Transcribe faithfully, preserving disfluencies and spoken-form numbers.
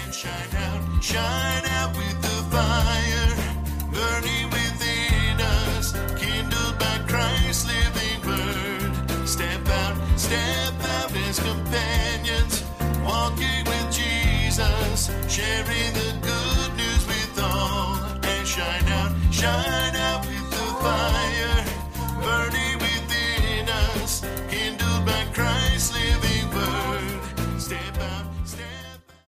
Shine out, shine out with the fire burning within us, kindled by Christ's living word. Step out, step out as companions, walking with Jesus, sharing the